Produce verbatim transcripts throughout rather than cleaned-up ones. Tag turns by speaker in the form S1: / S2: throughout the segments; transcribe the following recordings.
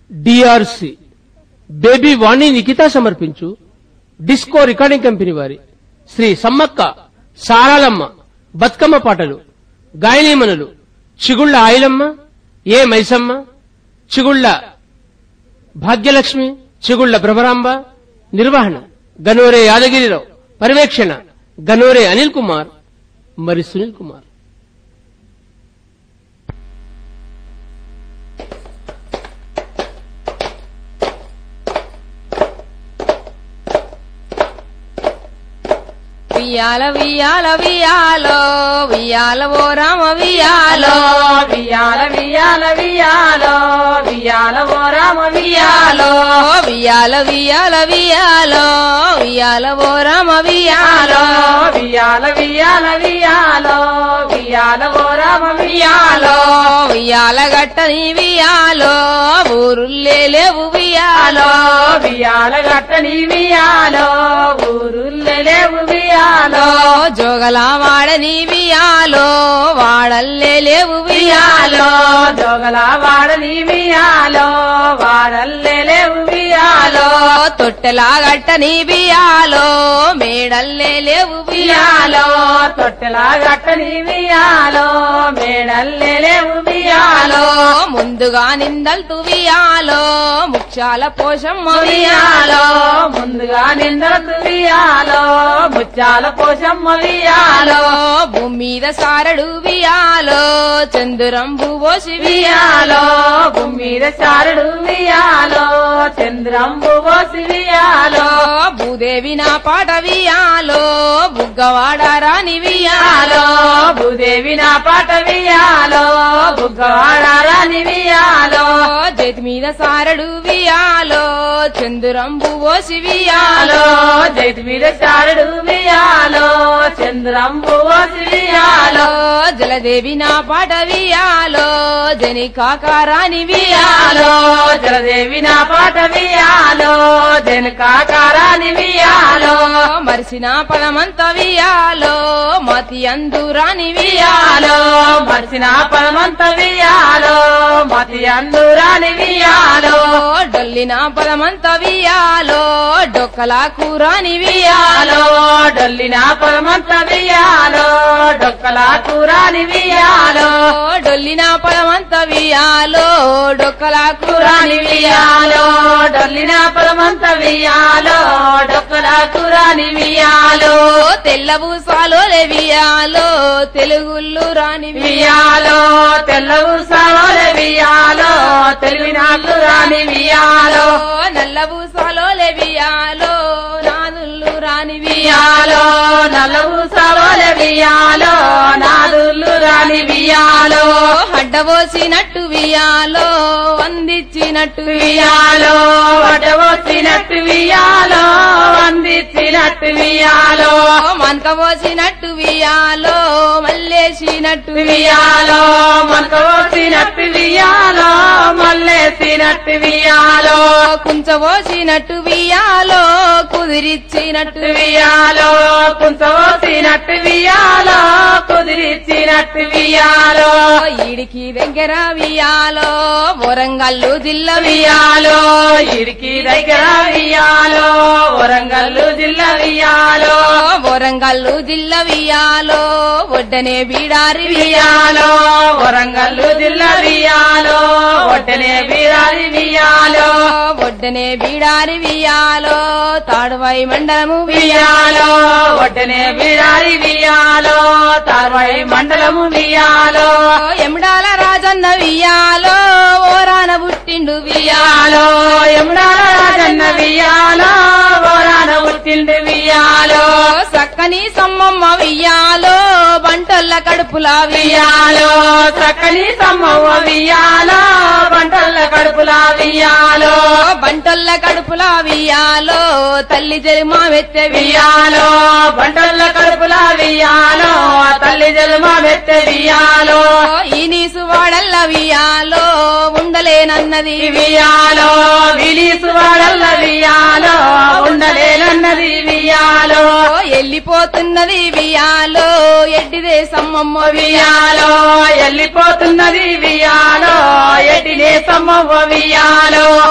S1: DRC baby వాణి నిఖిత సమర్పించు disco recording company వారి శ్రీ సమ్మక్క సారాలమ్మ బతుకమ్మ పాటలు గాయనీమణులు చిగుళ్ల ఆయిలమ్మ, ఏ మైసమ్మ, చిగుళ్ల భాగ్యలక్ష్మి, చిగుళ్ల భ్రమరాంబ. నిర్వహణ గనోరే యాదగిరిరావు. పర్యవేక్షణ గనోరే అనిల్ కుమార్ మరి సునీల్ కుమార్.
S2: వియాల వియాల వియాలో వియాల ఓ రామ వియాలో
S3: వియాల వియాల వియాలో వియాల ఓ రామ వియాలో
S2: వియాల వియాల వియాలో వియాల ఓ రామ వియాలో
S3: వియాల వియాల వియాలో వియాల ఓ రామ వియాలో
S2: వియాల గట్టని వియాలో ఊరుల్లే లేవు వియాలో
S3: వియాల గట్టని వియాలో ఊరుల్లే లేవు వియాలో
S2: జోగల వాడని వియాలో వాడల్లే లేవు వియాలో
S3: జోగల వాడని వియాలో వాడల్లే లేవు వియాలో
S2: తొట్టెలా గట్టని వియాలో మేడల్లే లేవు
S3: వియాలో తొట్టెలా గట్టని వియాలో మేడల్లే లేవు వియాలో
S2: ముందుగా నిందల్తు వియాలో ముఖ్యాల పోషమ్మ వియాలో
S3: ముందుగా నిందలతు వియాలో ముచ్చాల పోషమ్మ వియాలో
S2: భూమి మీద సారడు వియాలో చంద్రంబు పోసి
S3: వియాలో భూమి మీద చారుడు వియాలో చంద్రంబు పోసి వియాలో
S2: భూదేవి నా పాట వియాలో బుగ్గవాడ రాని
S3: వియాలో భూదేవి నా పాట వియాలో బుగ్గవాడారాని వియాలో
S2: చేతి మీద సారడు వియాలో చంద్రంబు పోసి వియాలో
S3: జైతి మీద చారుడు వియాలో చంద్రంబు పోసి వియాలో
S2: జలదేవి నా పాట వియాలో జని కాకారాని
S3: వియాలో జలదేవి నా పాట వియాలో జనకాకారాని వియాలో
S2: మరిసిన పదమంత వియాలో మతి అందురాని
S3: వియాలో మర్చిన పరమంత వియాలో మతి అందురాని వియాలో
S2: డొల్లిన పదమంత వియాలో డొక్కలా కూరాని
S3: వియాలో డొల్లిన పరమంత వియాలో డొక్కల కూరాని వియాలో
S2: డొల్లిన పదమంత వియాలో డొక్కలా
S3: కూరాని వియాలో డొల్లిన పరమంత వియాలో డొక్కల కూరాని వియాలో
S2: తెల్లబూసాలో వియాలో తెలుగుళ్ళు రాని
S3: వియాలో తెల్లవు సావల వియాలో తెలివి నాకు రాని వియాలో
S2: నల్లబూసాలో వియాలో నాదుళ్ళు రాని
S3: వియాలో నల్లవు సావల వియాలో నాదుళ్ళు రాని వియాలో
S2: అడ్డబోసినట్టు వియాలో అందించినట్టు
S3: వియాలో వడవచ్చినట్టు వియాలో అందించినట్టు వియాలో
S2: మనకబోసినట్టు వియాలో మల్లేసినట్టు
S3: వియాలో మనకవచ్చినట్టు వియాలో మల్లేసినట్టు వియాలో
S2: కుంచబోసినట్టు వియాలో కుదిరిచ్చినట్టు
S3: వియాలో కుంచవచ్చినట్టు వియాలో కుదిరిచ్చినట్టు వియాలో
S2: ఈడికి దగ్గర వియాలో వరంగల్లు జిల్లా
S3: వియాలో ఇడికి దగ్గర వియాలో వరంగల్లు జిల్లా వియాలో
S2: వరంగల్లు జిల్లా వియాలో ఒడ్డనే బీడారి
S3: వియాలో వరంగల్లు జిల్లా వియాలో ఒడ్డనే బీరారి వియాలో
S2: ఒడ్డనే బీడారి వియాలో తాడువై మండలము
S3: వియాలో ఒడ్డనే బీరారి వియాలో తార్వై మండలము వియాలో
S2: ఎముడాల రాజన్న వియాలో ఓరాన పుట్టిండు
S3: వియాలో ఎముడాల రాజన్న వియాలో ఓరాన పుట్టిండు వియాలో
S2: సక్కని సమ్మమ్మ వియాలో బంటల్ల కడుపులా
S3: వియాలో చక్కని సమ్మవ్వ వియాలో బంటల్ల కడుపులా వియాలో
S2: బంటల్ల కడుపులా వియాలో తల్లి జలిమా వెత్తె
S3: వియాలో బంటల్ల కడుపులా వియాలో తల్లి జన్మ వెత్త వియాలో
S2: ఈ నీసు వాడల్ల వియాలో ఉండలేనన్నది
S3: వియాలో విలీసు వాడల్ల వియాలో ఉండలేనన్నది వియాలో
S2: ఎల్లిపోతున్నది వియాలో ఎడ్డిదే సమ్మమ్మ
S3: వియాలో ఎల్లిపోతున్నది వియాలో ఎటినే సమ్మవ్వ వియాలో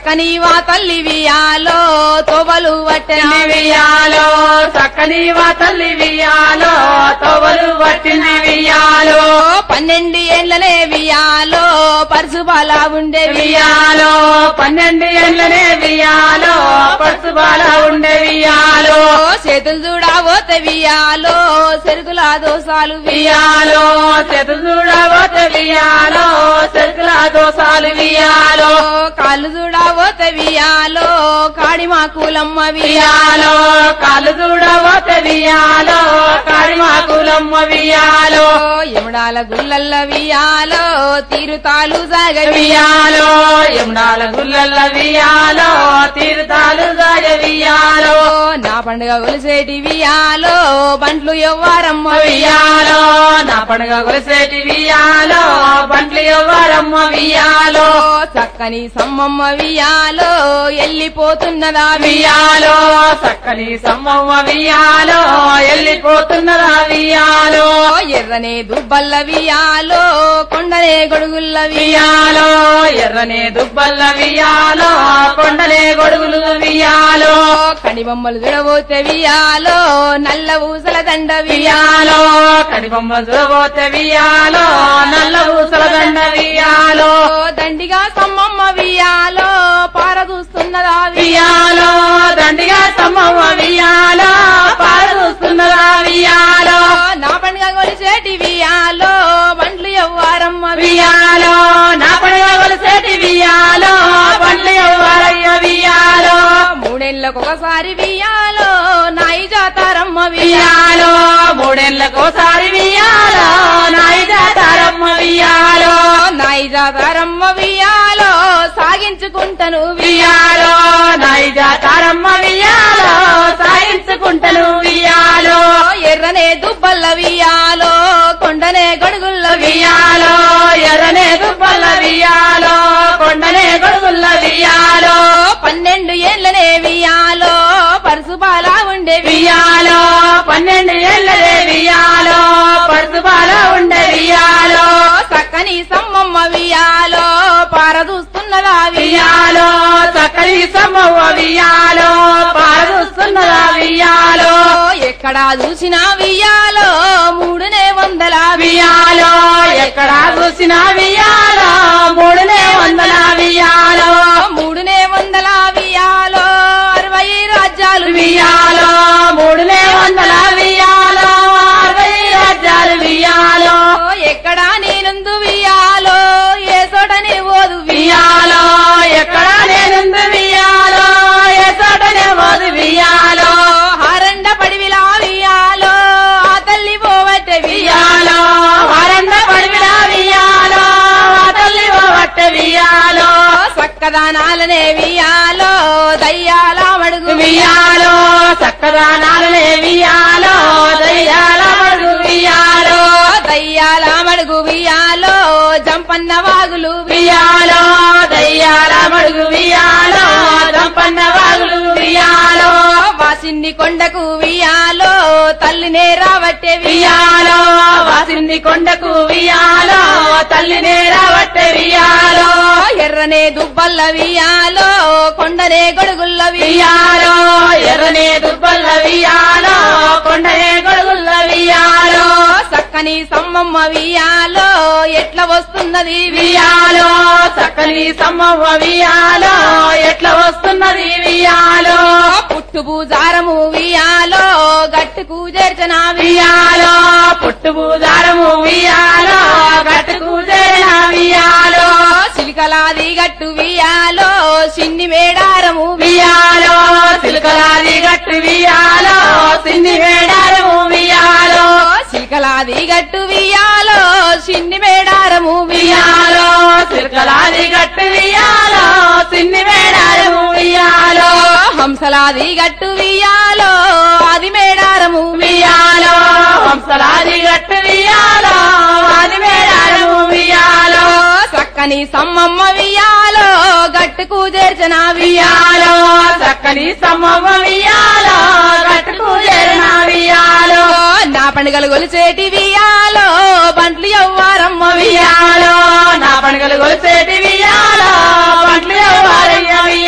S2: చక్కని వా తల్లి వియాలో తోబలు వట్టెని
S3: వియాలో చక్కని వా తల్లి వియాలో తోవలు పట్టింది వియాలో
S2: పన్నెండు ఏళ్లనే వియాలో పరుసుబాల ఉండే
S3: వియాలో పన్నెండు ఏళ్ళనే వియాలో పసుబాల ఉండే వియాలో
S2: చేతులు చూడబోతే వియాలో చెరుకుల దోసాలు
S3: వియాలో చేతు చూడబోతే వియాలో చెరుకుల దోసాలు వియాలో
S2: కాళ్ళు చూడబోతే వియాలో కాడిమా కూలమ్మ
S3: వియాలో కాళ్ళు చూడబోతే వియాలో కాడిమా కులమ్మ వియాలో
S2: ఎముడాల గుల్లల్ల వియాలో తీరుతాలు జాగ
S3: వియాలో యమునాల గుల్లల్ల వియాలో తీర్థాలు జాగ వియాలో
S2: నా పండుగ ఒలిసేటి వియాలో బండ్లు ఎవ్వారమ్మ
S3: వియాలో నా పండుగ కొలిసేటి వియాలో బండ్లు ఎవ్వరమ్మ వియాలో
S2: చక్కని సమ్మమ్మ వియాలో ఎల్లిపోతున్నదా
S3: వియాలో చక్కని సమ్మవ్వ వియాలో ఎల్లిపోతున్నదా వియాలో
S2: ఎర్రనే దుబ్బల్ల వియాలో కొండనే గొడుగుల్ల
S3: వియాలో ఎర్రనే దుబ్బల్ల వియాలో కొండలే గొడుగులు వియాలో
S2: కడిబొమ్మలు విడబోతే వియాలో నల్ల ఊసల దండ
S3: వియాలో కడిబొమ్మ చూడబోతే వియాలో నల్ల ఊసల దండ వియాలో
S2: దండిగా సమ్మమ్మ వియాలో పారదూస్తున్నదా
S3: వియాలో దండిగా సమ్మవ్వ వియాలో పారుస్తున్నదా వియాలో
S2: నా పండుగ కొలిచేటి వియాలో బండ్లు ఎవ్వారమ్మ
S3: వియాలో నా పండుగ కొలిసేటి వియాలో బండ్లు ఎవ్వరయ్య వియాలో
S2: మూడేళ్లకు ఒకసారి వియాలో నాయి జాతారమ్మ
S3: వియాలో మూడేళ్లకోసారి వియాలో నాయి జాతారమ్మ వియాలో
S2: నాయి జాతారమ్మ వియాలో సాగించుకుంటను
S3: వియాలో నాయి జాతారమ్మ వియాలో సాయించుకుంటను వియాలో
S2: ఎర్రనే దుబ్బల్ల వియాలో కొండనే గొడుగుల్ల
S3: వియాలో ఎర్రనే దుబ్బల్ల వియాలో కొండనే గొడుగుల్ల వియాలో
S2: పన్నెండు ఏళ్లనే వియాలో పరుసుబాల ఉండే
S3: వియాలో పన్నెండు ఏళ్ళదే వియాలో పరుసుబాల ఉండే వియాలో
S2: చక్కని సమ్మమ్మ వియాలో పారదూస్తున్నదా
S3: వియాలో చక్కని సమ్మవ్వ వియాలో పారుస్తున్నదా వియాలో
S2: ఎక్కడా చూసినా వియాలో మూడునే వందల
S3: వియాలో ఎక్కడా చూసిన వియాలో మూడునే వందల వియాలో
S2: మూడునే వందల వియాలో అరవై రాజ్యాలు
S3: వియాలో మూడునే వందల వియాలో అరవై రాజ్యాలు వియాలో
S2: ఎక్కడా నేనుందు వియాలో ఏ చోటనే ఓదు
S3: వియాలో ఎక్కడా నేనుంది వియాలో ఏ చోటనే పోదు వియాలో
S2: హారండ పడివిలా వియాలో ఆ తల్లి పోవట్టే
S3: వియాలో వరంద పడివిలా వియాలో ఆ తల్లి పోవట్ట వియాలో
S2: చక్కదానాలనే వియాలో దయ్యాల మడుగు
S3: వియాలో చక్కదానాలనే వియాలో దయ్యాల మడుగు వియాలో
S2: దయ్యాల మడుగు వియాలో జంపన్న వాగులు
S3: వియాలో దయ్యాల మడుగు వియాలో దంపన్న వాగులు వియాలో
S2: వాసిన్ని కొండకు వియాలో తల్లినే రావట్టే
S3: వియాలో వాసింది కొండకు వియాలో తల్లినే రావట్టే వియాలో
S2: ఎర్రనే దుబ్బల్ల వియాలో కొండనే గొడుగుల్ల
S3: వియాలో ఎర్రనే దుబ్బల్ల వియాలో కొండనే గొడుగుల్ల వియాలో
S2: చక్కని సమ్మమ్మ వియాలో ఎట్లా వస్తున్నది
S3: వియాలో చక్కని సమ్మవ్వ వియాలో ఎట్లా వస్తున్నది వియాలో
S2: పుట్టు పూజారము వియాలో గట్టుకు చేర్చన
S3: వియాలో పుట్టు పూజారము వియాలో గట్టుకు చేరిన వియాలో
S2: చిలికలాది గట్టు వియాలో చిన్ని మేడారము
S3: వియాలో సిలుకలాది గట్టు వియాలో సిన్ని వేడారము వియాలో
S2: చిలికలాది గట్టు వియాలో చిన్ని మేడారము
S3: వియాలో సిలుకలాది గట్టు వియాలో సిన్ని వేడారము వియాలో
S2: హంసలాది గట్టు వియాలో అది మేడారము
S3: వియాలో హంసలాది గట్టు వియాలో అది వేడారము వియాలో
S2: చక్కని సమ్మమ్మ వియాలో గట్టుకు చేర్చన
S3: వియాలో చక్కని సమ్మవ్వ వియాలో గట్టుకు చేరిన వియాలో
S2: నా పండుగలు గొలిచేటి వియాలో బంట్లు ఎవ్వారమ్మ
S3: వియాలో నా పండుగలు కొలిసేటి వియాలో పంటలు ఎవ్వారయ్య వియాలో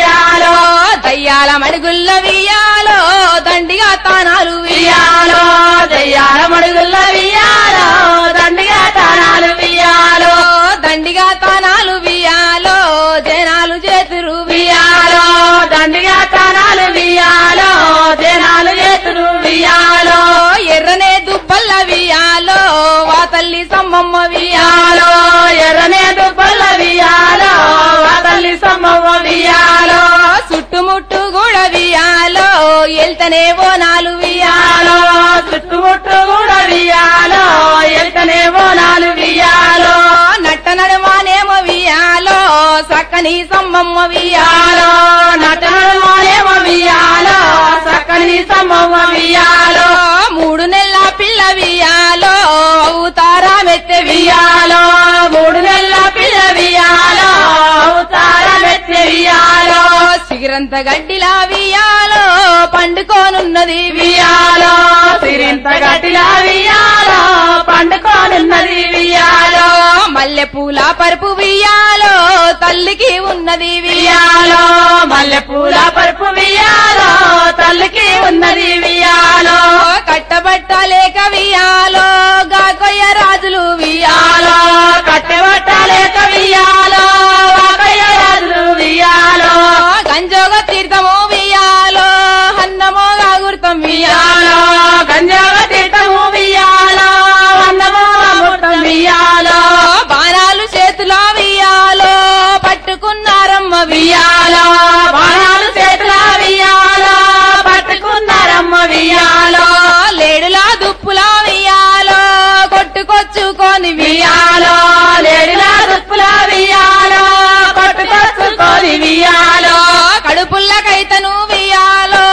S2: దయ్యాల మడుగుల్ల వియాలో దండిగా తానాలు
S3: వియాలో దయ్యాల మడుగుల్ల వియాలో దండిగా తానాలు వియాలో
S2: దండిగా తానాలు వియాలో జనాలు చేతురు
S3: వియాలో దండిగా తానాలు వియాలో జనాలు చేతురు వియాలో
S2: ఎర్రనే దుబ్బల్ల వియాలో వా తల్లి సమ్మమ్మ
S3: వియాలో ఎర్రనే దుబ్బల్ల వియాలో వా తల్లి సమ్మమ్మ వియాలో
S2: చుట్టుముట్టు కూడా వియాలో ఎల్తనే బోనాలు
S3: వియాలో చుట్టుముట్టు కూడా వియాలో ఎల్తనే బోనాలు వియాలో
S2: నట్ట నడమానేమో వియాలో సక్కని సమ్మమ్మ
S3: వియాలో నట్ట నడమానేమో వియాలో సక్కని సమ్మమ్మ వియాలో
S2: మూడు నెలల పిల్ల వియాలో అవుతారా మెత్తె
S3: వియాలో మూడు నెలల పిల్ల వియాలో అవుతారా మెత్తె వియాలో
S2: సిగిరంత గడ్డిలా వియాలో పండుకోనున్నది
S3: వియాలో సిరింత గడ్డిలా వియాలో పండుకోనున్నది వియాలో
S2: మల్లె పూల పరుపు వియాలో తల్లికి ఉన్నది
S3: వియాలో మల్లె పూల పరుపు వియాలో తల్లికి ఉన్నది వియాలో
S2: కట్టబట్టలేక వియాలో గాకొయ్య రాజులు
S3: వియాలో కట్టబట్టలేక వియాలో గాకొయ్య రాజులు వియాలో
S2: గంజోగ తీర్థము వియాలో అన్నమో గాగుర్తం
S3: వియాలో గంజోగ తీర్థము వియాలో అన్నమో గాగుర్తం వియాలో
S2: బాణాలు చేతులో వియాలో పట్టుకున్నారమ్మ
S3: వియాలో బాణాలు చేతుల వియాలో పట్టుకున్నారమ్మ వియాలో
S2: లేడులా దుప్పులా వియాలో కొట్టుకొచ్చుకొని
S3: వియాలో లేడులా దుప్పుల వియాలో కొట్టుకొచ్చుకొని వియాలో
S2: కడుపుల్లకైతను వియాలో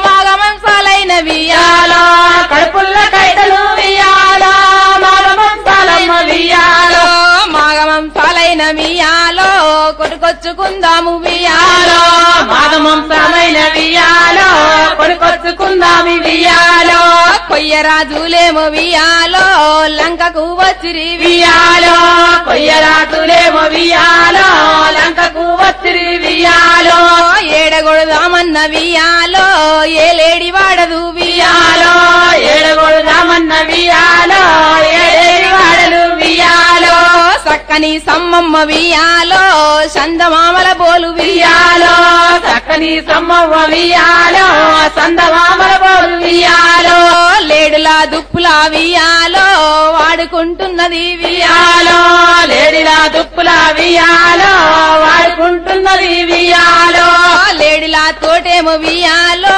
S2: మాగమంసాలైన వియాలో
S3: కడుపుల్ల కైతలు వియాలో మాగమంసాలమ్మ వియాలో
S2: మాగమంసాలైన వియాలో కొట్టుకొచ్చుకుందాము వియాలో
S3: మాగమంసాలైన వియాలో కొడుకొచ్చుకుందామి వియాలో
S2: కొయ్యరాజులేమో వియాలో లంకకు వచ్చిరి
S3: వియాలో కొయ్యరాజులేమో వియాలో లంకకు వచ్చిరి వియాలో
S2: ఏడగొడదామన్న వియాలో ఏలేడి వాడదు
S3: వియాలో ఏడగొడదామన్న వియాలో ఏడేడి వాడలు వియాలో
S2: సక్కని సమ్మమ్మ వియాలో చందమామల బోలు
S3: వియాలో చక్కని సమ్మవ్వ వియాలో సందమామల బోలు వియాలో
S2: లేడులా దుప్పులా వియాలో వాడుకుంటున్నది
S3: వియాలో లేడిలా దుప్పుల వియాలో వాడుకుంటున్నది వియాలో
S2: లేడిలా తోటేమో వియాలో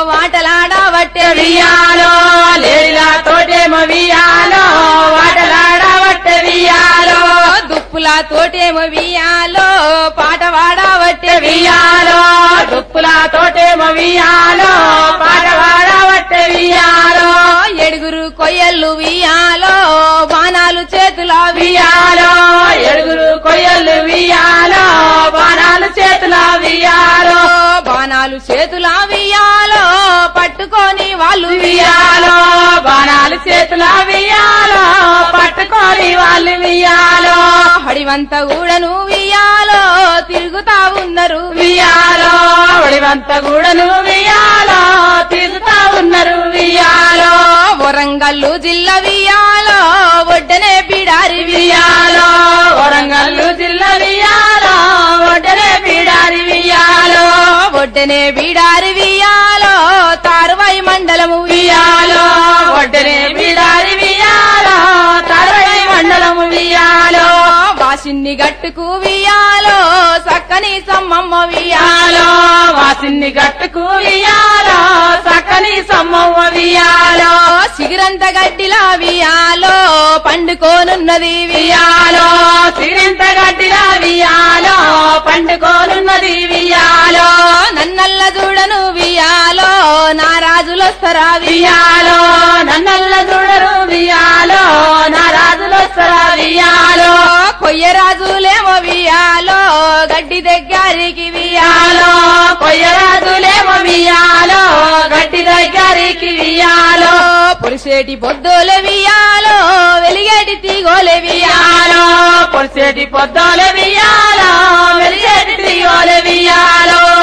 S2: వాటలాడబట్టే
S3: వియాలో లేడిలా తోటేమో వియాలో వాటలాడబట్టే వియాలో
S2: దుప్పులా తోటేమో వియాలో పాట వాడబట్టే
S3: వియాలో దుప్పుల తోటేమో వియాలో పాట వాడబట్టే వియాలో
S2: ఎడుగురు కొయ్యళ్ళు వియాలో బాణాలు చేతుల
S3: వియాలో ఎడుగురు కొయ్యలు వియాలో బాణాలు చేతుల వియాలో
S2: బాణాలు చేతుల వియాలో పట్టుకొని వాళ్ళు
S3: వియాలో బాణాలు చేతుల వియాలో పట్టుకొని వాళ్ళు వియాలో
S2: హడివంత గూడను వియాలో తిరుగుతా ఉన్నారు
S3: వియాలో ఒడివంత గూడను వియాలో తిరుగుతా ఉన్నారు వియాలో
S2: వరంగల్లు జిల్లా వియాలో ఒడ్డనే బిడారి
S3: వియాలో వరంగల్లు జిల్లా వియాలో ఒడ్డనే బిడారి వియాలో
S2: ఒడ్డనే బిడారి వియాలో తారువై మండలము
S3: వియాలో ఒడ్డనే బిడారి వియాలో తరవై మండలము వియాలో
S2: వాసిన్ని గట్టుకు వియాలో సక్కని సమ్మమ్మ వియాలో
S3: వాసిన్ని గట్టుకు వియాలో సక్కని సమ్మవ్వ వియాలో
S2: సిగిరంత గడ్డిలా వియాలో పండుకోనున్నది
S3: వియాలో సిరింత గడ్డిలా వియాలో పండుకోనున్నది వియాలో
S2: నన్నల్ల చూడను వియాలో నా రాజులొస్తరా
S3: వియాలో నన్నల్ల చూడరు వియాలో నా రాజులొస్తరా వియాలో
S2: కొయ్యరాజులేమో వియాలో గడ్డి దగ్గరికి
S3: వియాలో కొయ్యరాజులేమో వియాలో గడ్డి దగ్గరికి వియాలో
S2: పొలిసేటి పొద్దుల వియాలో వెలిగేటి తీగోలే వియాలో
S3: పొలిసేటి పొద్దుల వియాలో వెలిగేటి తీగోలే వియాలో
S2: గమగమ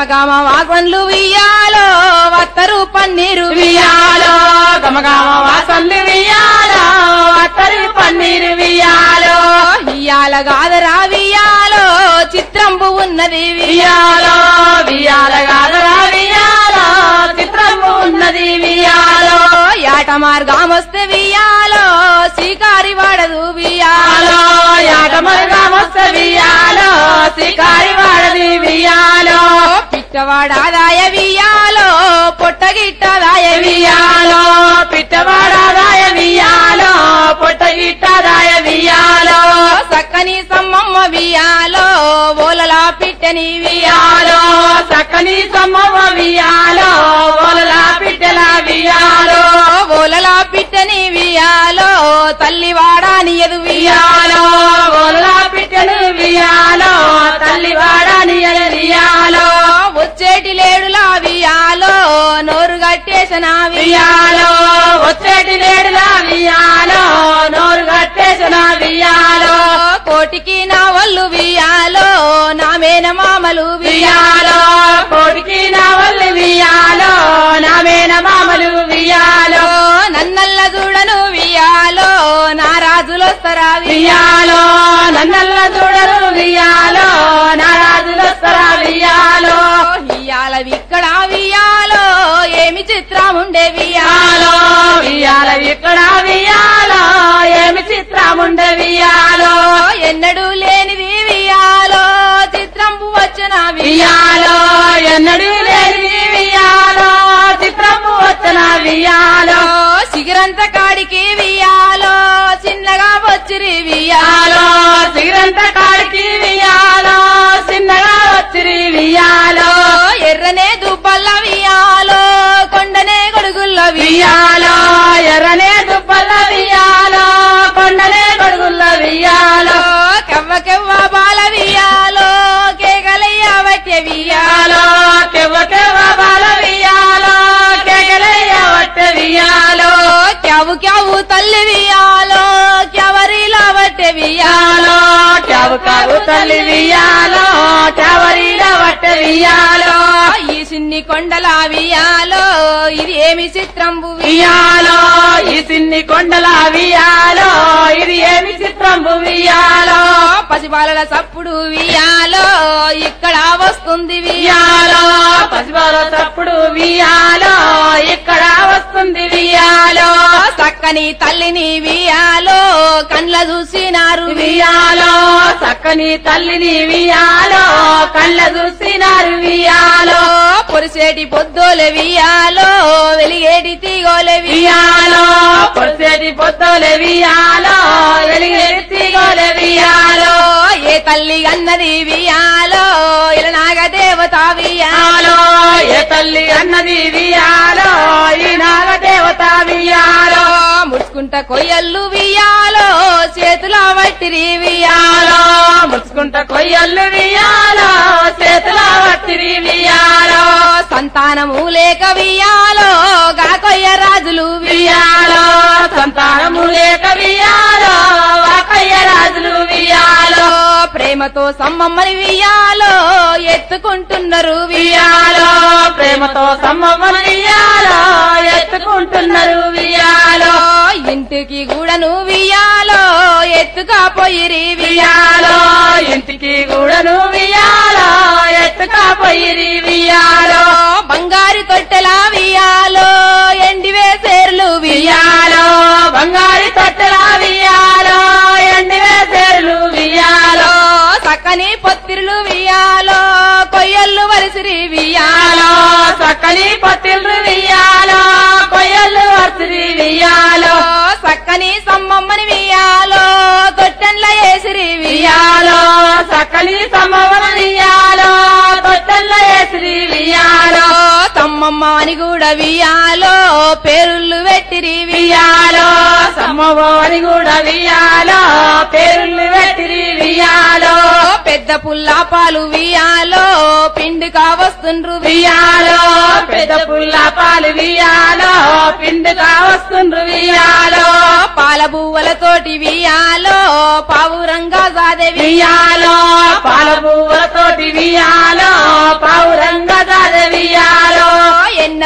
S2: గమగమ వాసన్లు వియాలో వత్తరు పన్నీరు
S3: వియాలో గమగమ వాసన్లు వియాలో అత్తరు పన్నీరు వియాలో
S2: ఇయాల గాదరా వియాలో చిత్రంబు ఉన్నది
S3: వియాలో వియాల గాదరా వియాలో చిత్రము ఉన్నది వియాలో
S2: యాట మార్గమొస్తే వియాలో శ్రీకారి వాడదు వియాలో
S3: యాట మార్గమొస్తే వియాలో శ్రీకారి వాడది వియాలో
S2: పిట్టవాడాదాయ వియాలో పొట్టగిట్టదాయ
S3: వియాలో పిట్టవాడాదాయ వియాలో పొట్టగిట్టదాయ వియాలో
S2: సక్కని సమ్మమ్మ వియాలో ఓలలా పిట్టని
S3: వియాలో సక్కని సమ్మవ వియాలో ఓలలా పిట్టల వియాలో
S2: ఓలలా పిట్టని వియాలో తల్లి వాడాని ఎదు
S3: వియాలో ఓలలా పిట్టలు వియాలో తల్లి వాడని వియాలో
S2: వచ్చేటి లేడులా వియాలో నోరు గట్టేసిన
S3: వియాలో వచ్చేటి లేడులా వియాలో నోరు కట్టేసిన వియాలో
S2: కోటికి నా వల్లు వియాలో నా మేనమామలు
S3: వియాలో కోటికి నా వల్లి వియాలో నా మేన మామలు వియాలో
S2: నన్నల్ల చూడను వియాలో నా రాజులొస్తరా
S3: వియాలో నన్నల్ల చూడరు వియాలో నా రాజులొస్తరా వియాలో
S2: ఇయాల విక్కడ వియాలో ఏమి చిత్రముండే
S3: వియాలో వియాల ఇక్కడ వియాలో ఏమి చిత్రముండే వియాలో
S2: ఎన్నడూ లేనిది వియాలో చిత్రంబు వచ్చిన
S3: వియాలో ఎన్నడూ లేని వియాలో చిత్రము వచ్చిన వియాలో
S2: సిగిరంత కాడికి వియాలో చిన్నగా వచ్చిరి వియాలో
S3: వియాలో సిగరంత కాడికి వియాలో చిన్నగా వచ్చిరి వియాలో
S2: ఎర్రనే దుబ్బల్ల వియాలో కొండనే గొడుగుల్ల
S3: వియాలో ఎర్రనే దుబ్బల వియాలో కొండనే గొడుగుల్ల వియాలో
S2: కవ్వ కెవ్వ బాల వియాలో కేకలయ్య వట్టె వియాలో
S3: వియాలో కెవ్వ కెవ్వ బాల వియాలో కేకలయ్య వట్ట వియాలో
S2: క్యావు క్యావు తల్లి వియాలో క్యవరిలా వట్టె వియాలో
S3: వియాలో క్యావు కావు తల్లి వియాలో క్యావరిల వట్ట వియాలో
S2: ఈ సిన్ని కొండల వియాలో ఇది ఏమి చిత్రంబు
S3: వియాలో ఈ సిన్ని కొండల వియాలో ఇది ఏమి చిత్రంబు వియాలో
S2: పసిబాలల సప్పుడు వియాలో ఇక్కడ వస్తుంది
S3: వియాలో పసిబాల తప్పుడు వియాలో ఇక్కడ వస్తుంది వియాలో
S2: చక్కని తల్లిని వియాలో కండ్ల చూసినారు
S3: వియాలో చక్కని తల్లిని వియాలో కళ్ళ చూసినారు వియాలో
S2: పొరిసేటి పొద్దోలే వియాలో వెలిగేటి తీగోలే
S3: వియాలో పొడిసేటి పొద్దులే వియాలో వెలిగేటి తీగోలే వియాలో
S2: ఏ తల్లి అన్నది వియాలో ఇలనాగ దేవత వియాలో
S3: వియాలో ఏ తల్లి అన్నది వియాలో ఈ నాగదేవత వియాలో
S2: ముడుచుకుంట కొయ్యల్లు వియాలో చేతుల వట్టిరి వియాలో
S3: వియాలో ముచ్చుకుంట కొయ్యల్లు వియాలో చేతుల వట్టిరి వియాలో
S2: సంతానము లేక వియాలో గా కొయ్య రాజులు
S3: వియాలో సంతానము లేక వియాలో వాకయ్య రాజులు వియాలో
S2: ప్రేమతో సమ్మమ్మని వియాలో ఎత్తుకుంటున్నారు
S3: వియాలో ప్రేమతో సమ్మమ్మన వియాలో ఎత్తుకుంటున్నారు వియాలో
S2: ఇంటికి గూడను వియాలో ఎత్తుకపోయిరి
S3: వియాలో ఇంటికి కూడాను వియాలో ఎత్తుకపోయిరి వియాలో
S2: బంగారు తొట్టెల వియాలో ఎండి వేసేర్లు
S3: వియాలో బంగారు తొట్టెల వియాలో ఎండి వేసేర్లు వియాలో
S2: చక్కని పొత్తిరులు వియాలో కొయ్యల్లు వరిసిరి వియాలో
S3: వియాలో చక్కని పత్తిళ్ళు వియాలో కొయ్యలు వసిరి వియాలో
S2: చక్కని సమ్మమ్మని వియాలో తొట్టెన్ల వేసిరి
S3: వియాలో చక్కని సమవన వియాలో తొట్టెల్ల వేసిరి వియాలో
S2: సమ్మమ్మ అని కూడా వియాలో పేరుళ్ళు పెట్టిరి
S3: వియాలో సమ్మవారి కూడా వియాలో పేరుళ్ళు పెట్టిరి వియాలో
S2: పెద్ద పుల్లా పాలు వియాలో పిండికా వస్తుండ్రు
S3: వియాలో పెద్ద పుల్ల పాలు వియాలో పిండుగా వస్తుండ్రు వియాలో
S2: పాల బువ్వలతోటి వియాలో పావురంగా సాదే
S3: వియాలో పాల పువ్వులతోటి వియాలో పౌరంగా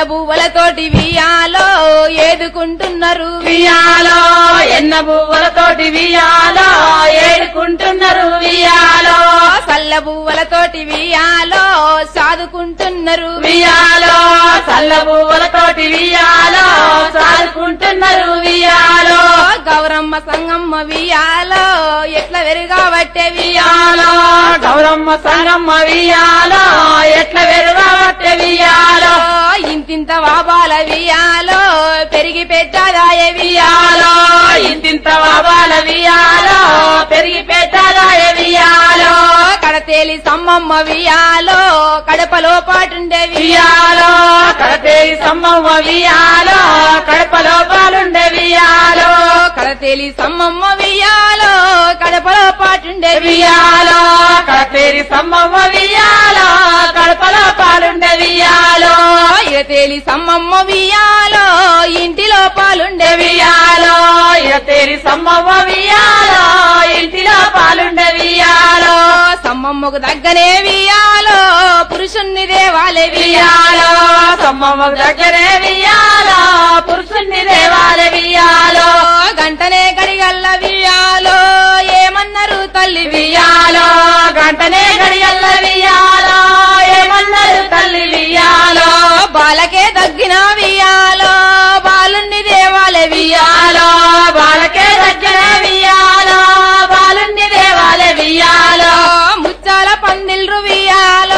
S2: పువ్వులతోటి వియాలో ఏదుకుంటున్నారు
S3: వియాలో ఎన్న పువ్వులతోటి వియాలో ఏడుకుంటున్నారు వియాలో
S2: సల్ల పువ్వులతోటి వియాలో సాదుకుంటున్నారు
S3: వియాలో చల్ల పువ్వులతోటి వియాలో సాదుకుంటున్నారు వియాలో
S2: గౌరమ్మ సంగమ్మ వియాలో ఎట్ల వెరుగాబట్టే
S3: వియాలో గౌరమ్మ సంగమ్మ వియాలో ఎట్ల వెరుగాబట్టే వియాలో
S2: ఇంతింత వాబాల వియాలో పెరిగి పెట్టదాయ
S3: వియాలో ఇంతింత వాబాల వియాలో పెరిగి పెట్టదాయ వియాలో
S2: కడతేలి సమ్మమ్మ వియాలో కడపలో పాటుండే
S3: వియాలో కడతేలి సమ్మమ్మ వియాలో కడపలో పాలుండే వియాలో
S2: కడతేలి సమ్మమ్మ వియాలో కడపలో పాటుండే
S3: వియాలో కడతేలి సమ్మమ్మ వియాలో కడపలో పాలుండే వియాలో
S2: ఇరతేలి సమ్మమ్మ వియాలో ఇంటిలో పాలుండే
S3: వియాలో ఇరతేలి సమ్మమ్మ వియాలో ఇంటిలో పాలుండే వియాలో
S2: సమ్మమ్మకు దగ్గనే వియాలో పురుషుణ్ణి దేవాలే
S3: వియాలో సమ్మమ్మకు దగ్గరే వియాలో పురుషుణ్ణి దేవాలే వియాలో
S2: గంటనే గడిగల్ల వియాలో ఏమన్నారు తల్లి
S3: వియాలో గంటనే గడియల్ల వియాలో ఏమన్నారు తల్లి వియాలో
S2: బాలకే తగ్గిన వియాలో బాలుణ్ణి దేవాలే
S3: వియాలో బాలకే దగ్గర వియాలో బాలుణ్ణి దేవాలే వియాలో
S2: ముచ్చాల పందిల్రు వియాలో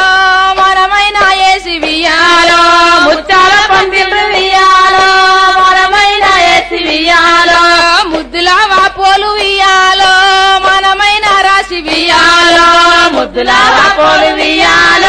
S2: మనమైన ఏసి వియాలో
S3: ముచ్చాల పందిళ్ళు వియాలో మనమైన ఏసి వియాలో
S2: ముద్దుల వాపోలు వియాలో మనమైన రాసి
S3: వియాలో ముద్దుల పోలు వియాలో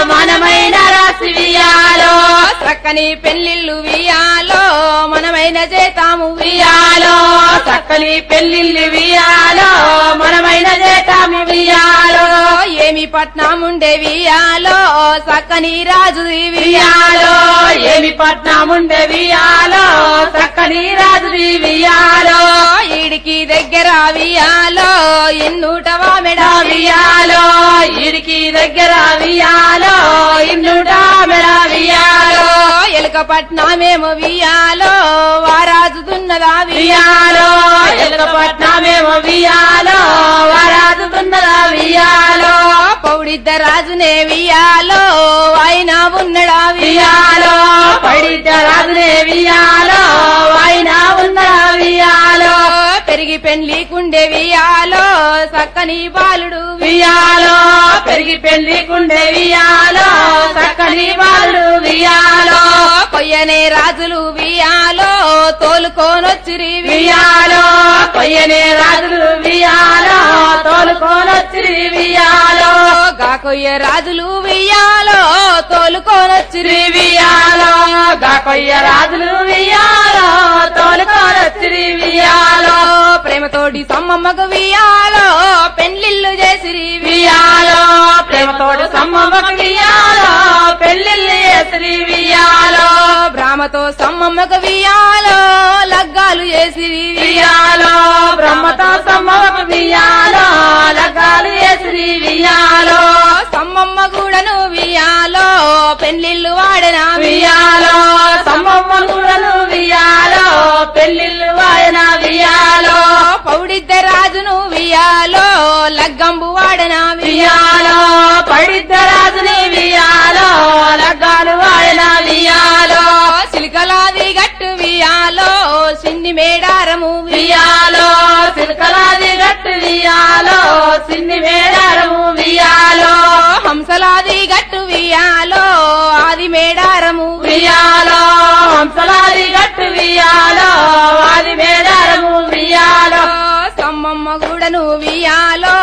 S3: మనమైన రాసి వియాలో
S2: చక్కని పెళ్లిళ్ళు వియాలో మనమైన చేతాము
S3: వియాలో చక్కని పెళ్లిళ్ళు వియాలో మనమైన చేతాము వియాలో
S2: ఏమి పట్నముండే వియాలో చక్కని రాజు
S3: వియాలో ఏమి పట్నముండే వియాలో చక్కని రాజు వియాలో
S2: ఈడికి దగ్గర వియాలో ఎన్నూటవా మెడ
S3: వియాలో ఇడికి దగ్గర వియాలో ఇన్నుటా మెడ వియాలో
S2: ఎలుక పట్నమేమో వియాలో వారాజుతున్నదా
S3: వియాలో ఎలుక పట్నమేమో వియాలో వారాజుతున్నదా వియాలో
S2: పౌడిద్ద రాజునే వియాలో ఆయన ఉన్నడా
S3: వియాలో పడిద్ద రాజునే వియాలో ఆయన ఉన్నదా వియాలో
S2: పెరిగి పెండ్లికుండే వియాలో చక్కని బాలుడు
S3: వియాలో పెరిగి పెళ్లికుండే వియాలో చక్కని బాలుడు వియాలో
S2: కొయ్యనే రాజులు వియాలో తోలుకోనొచ్చిరి
S3: వియాలో కొయ్యనే రాజులు వియాలో తోలుకోనొచ్చి వియాలో
S2: గా కొయ్య రాజులు వియాలో తోలుకోనొచ్చిరి
S3: వియాలో గా కొయ్య రాజులు వియాలో తోలుకోనొచ్చి వియాలో
S2: ప్రేమతోటి సమ్మమ్మకు వియాలో పెండ్లిళ్ళు చేసిరి
S3: వియాలో ప్రేమతోడు సమ్మమ్మకు వియాలో పెళ్లిళ్ళు చేసిరి వియాలో
S2: బ్రాహ్మతో సమ్మమ్మకు వియాలో లగ్గాలు చేసిరి
S3: వియాలో బ్రహ్మతో సమ్మమ్మకు వియాలో లగ్గాలు చేసిరి వియాలో
S2: సమ్మమ్మ కూడాను వియాలో పెండ్లిళ్ళు వాడనా
S3: వియాలో సమ్మమ్మ కూడను వియాలో పెళ్లిళ్ళు వాయన వియాలో
S2: పౌడిద్ద రాజును వియాలో లగ్గంబు వాడనా
S3: వియాలో పడిద్ద రాజుని వియాలో లగ్గాలు వాయన వియాలో
S2: సిలికలాది గట్టు వియాలో సిన్ని మేడారము
S3: వియాలో సిల్కలాది గట్టు వియాలో సిన్ని మేడారము వియాలో
S2: హంసలాది గట్టు వియాలో ఆది మేడారము
S3: వియాలో హంసలాది గట్టు వియాలో వాది మేడారము వియాలో
S2: సమ్మమ్మ కూడాను వియాలో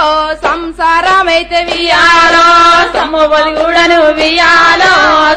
S2: సంసారమైతే
S3: వియాలో సమ్మవది కూడాను వియాలో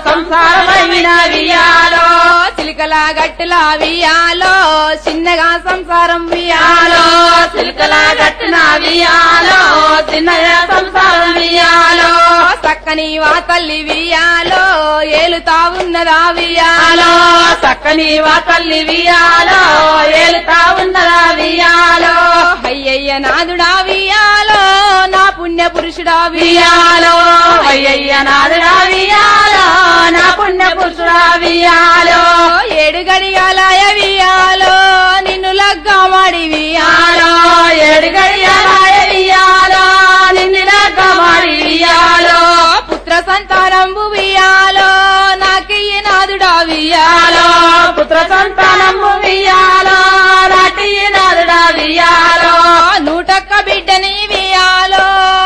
S3: సంసారమైన వియాలో
S2: చిలికల గట్టుల వియాలో చిన్నగా సంసారం
S3: వియాలో చిలుకల గట్టున వియాలో చిన్నగా సంసారం వియాలో
S2: చక్కని వా తల్లి వియాలో ఏలుతా ఉన్నదా వియాలో
S3: వియాలో చక్కని వా తల్లి వియాలో ఏలుతా ఉన్నదా వియాలో
S2: అయ్యయ్య నాదుడా వియాలో నా పుణ్య పురుషుడా
S3: వియాలో అయ్యయ్య నాదుడా వియాలో నా పుణ్య పురుషుడా వియాలో
S2: ఏడు గడియాలాయ వియాలో నిన్ను లగ్గమాడి వియాలో
S3: ఏడు గడియాలాయ వియాలో నిన్ను లగ్గమాడి వియాలో
S2: పుత్ర సంతానంబు వియాలో నాకియ్యి నాదుడా వియాలో
S3: పుత్ర సంతానము వియాలో నాటియ్యి నాదుడా వియాలో
S2: నూటొక్క బిడ్డని వియాలో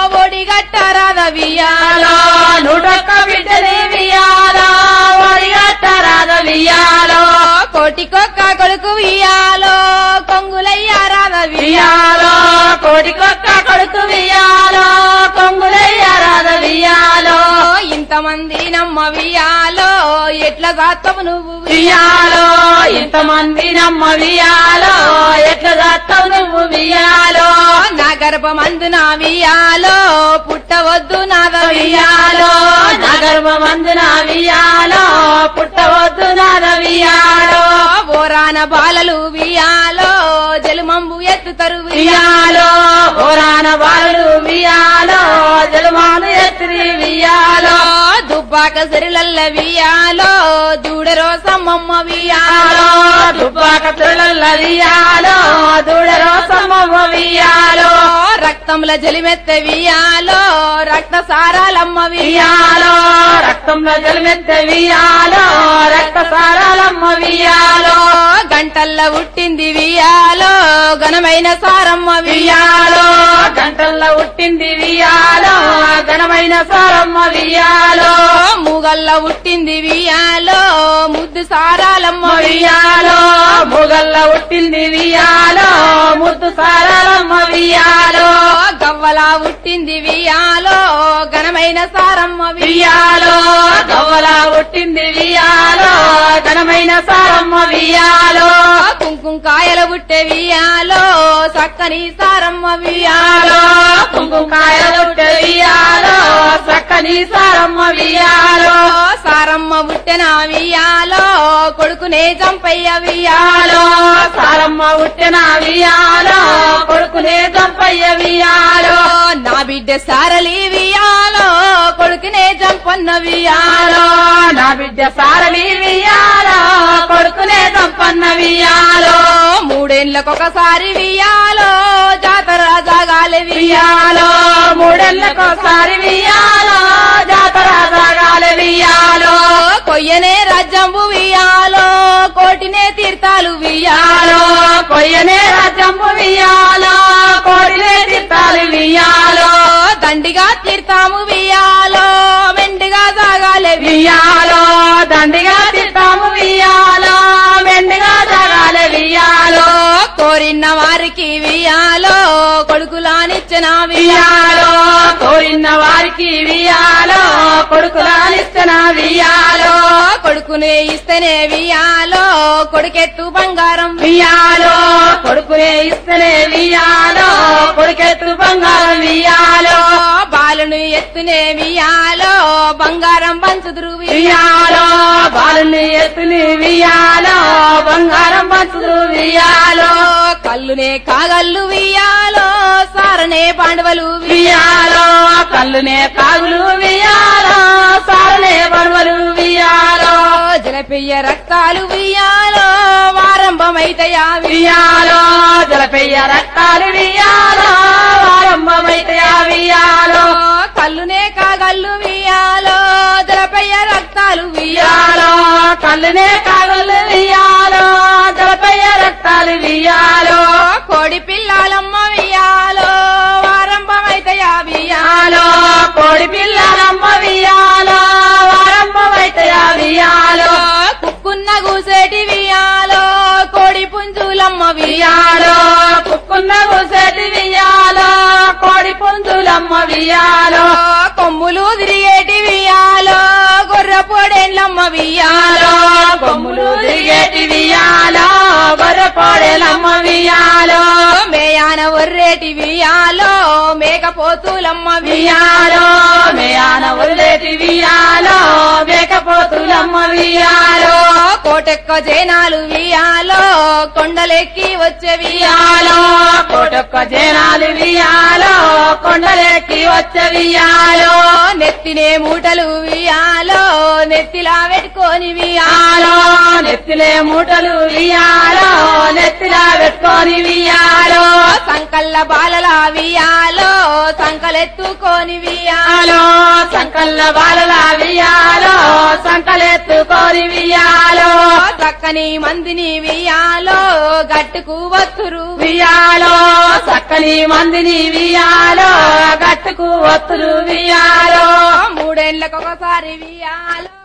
S2: ఒడిగట్టరాద వియాలో
S3: నూటొక్క బిడ్డని వియాలో ఒడిగట్టరాద వియాలో
S2: కోటికొక్క కొడుకు వియాలో కొంగులయ్యారాద
S3: వియాలో కోటికొక్క కొడుకు వియాలో కొంగులయ్యారాద వియాలో
S2: ఇంతమంది నమ్మ వియాలో ఎట్లా జాతవు నువ్వు
S3: వియాలో ఇంతమంది నమ్మ వియాలో ఎట్లా దాస్తావు నువ్వు వియాలో
S2: నా గర్భమందు నా వియాలో పుట్టవద్దు నాద వియాలో
S3: నా గర్భమందున వియాలో పుట్టవద్దు నాద వియాలో
S2: ఓరాన బాలలు వియాలో జలుమంబు ఎత్తుతరు
S3: వియాలో ఓరాన బాలుడు వియాలో జలమాను ఎత్తిరి వియాలో
S2: దుబ్బాక సిరిలల్ల వియాలో దూడరో సమ్మమ్మ వియాలో
S3: దుబ్బాక తుళ్ళ వియాలో దూడరో సమమ్మ వియాలో
S2: రక్తంల జలిమెత్త వియాలో రక్త సారాలమ్మ
S3: వియాలో రక్తంలో జలమెత్త వియాలో రక్త సారాలమ్మ వియాలో
S2: గంటల్ల ఉట్టింది వియాలో ఘనమైన సారమ్మ
S3: వియాలో గంటల్లో ఉట్టింది వియాలో ఘనమైన సారమ్మ వియాలో
S2: మూగల్ల ఉట్టింది వియాలో ముద్దు సారాలమ్మ
S3: వియాలో మొగల్ల ఉట్టింది వియాలో ముద్దు సారాలమ్మ వియాలో
S2: గవ్వల ఉట్టింది వియాలో ఘనమైన సారమ్మ
S3: వియాలో గవ్వల ఉట్టింది వియాలో ఘనమైన సారమ్మ వియాలో
S2: కుంకుమ కాయల ఉట్టే వియాలో చక్కని సారమ్మ వియాలో
S3: కుంకుకాయలు వియాలో చక్కని సారమ్మ వియాలో
S2: సారమ్మ ఉట్టెన వియాలో కొడుకునే చంపయ్య వియాలో
S3: సారమ్మ ఉట్టిన వియాలో కొడుకునే చంపయ్య వియాలో
S2: నా బిడ్డ సారలి వియాలో కొడుకునే చంపన్న వియాలో
S3: నా బిడ్డ సారలి వియాలో కొడుకునే చంపన్న వియాలో
S2: మూడేళ్లకొకసారి వియాలో జాతర జాగాలి
S3: వియాలో మూడేళ్లకోసారి వియాలో జాతర సాగాలి వియాలో
S2: కొయ్యనే రాజ్యంబు వియాలో కోటినే తీర్థాలు వియాలో
S3: కొయ్యనే రాజ్యంబు వియాలో కోడిలే తీర్థాలు వియాలో
S2: దండిగా తీర్థాము వియాలో మెండిగా సాగాలి
S3: వియాలో దండిగా తీర్థాము వియాలో మెండిగా సాగాలి వియాలో
S2: కోరిన వారికి వియాలో కొడుకులానిచ్చిన
S3: వియాలో కోరిన వారికి వియాలో కొడుకులానిస్తున్న వియాలో
S2: కొడుకునే ఇస్తేనే వియాలో కొడుకెత్తు బంగారం
S3: వియాలో కొడుకునే ఇస్తేనే వియాలో కొడుకెత్తు బంగారం వియాలో
S2: బాలును ఎత్తునే వియాలో బంగారం పంచుదురు
S3: వియాలో బాలుని ఎత్తుని వియాలో బంగారం పంచుదు వియాలో
S2: కల్లునే కాగల్లు వియాలో సారనే పాండవలు
S3: వియాలో కల్లునే కాగులు వియాలో సారనే బడవలు వియాలో
S2: జలపెయ్య రక్తాలు వియాలో వారంభమైతయా
S3: వియాలో జలపెయ్య రక్తాలు వియాలో ఆరంభమైతే వియాలో
S2: కల్లునే కాగల్లు వియాలో జలపెయ్య రక్తాలు వియాలో
S3: వియాలో కల్లునే కాగులు వియాలో జలపెయ్య రక్తాలు వియాలో
S2: కోడి పిల్లాలమ్మ వియాలో వారంభమైతయా వియాలో
S3: కోడి పిల్లలమ్మ వియాలో ఆరంభమైతే వియాలో
S2: కుక్కున్న కూసేటి వియాలో కోడి పుంజులమ్మ
S3: వియాలో కుక్కున్న కూసేటి వియాలో కోడి పుంజులమ్మ వియాలో
S2: కొమ్ములు తిరిగేటి వియాలో గొర్రె పొడేళ్ళమ్మ వియాలో
S3: కొమ్ములు దిగేటి వియాలో గొర్రె పొడేలమ్మ వియాలో
S2: మేయాన ఒర్రేటి వియాలో మేకపోతులమ్మ
S3: వియాలో మేయాన వదిలేటి వియాలో మేకపోతులమ్మ వియాలో
S2: కోటెక్క జనాలు వియాలో కొండలెక్కి వచ్చే
S3: వియాలో కోటొక్క జనాలు వియాలో కొండలెక్కి వచ్చే వియాలో
S2: నెత్తినే మూటలు వియాలో నెత్తిలా పెట్టుకొని
S3: వియాలో నెత్తిలే మూటలు వియాలో నెత్తిలా పెట్టుకొని వియాలో
S2: సంకల్ల బాలలా వియాలో సంకలెత్తుకొని వియాలో
S3: సంకల్ల బాలల వియాలో సంకలెత్తుకొని వియాలో
S2: చక్కని మందిని వియాలో గట్టుకు వత్తురు
S3: వియాలో చక్కని మందిని వియాలో గట్టుకు ఒత్తులు వియాలో
S2: మూడేళ్లకు ఒకసారి వియాలో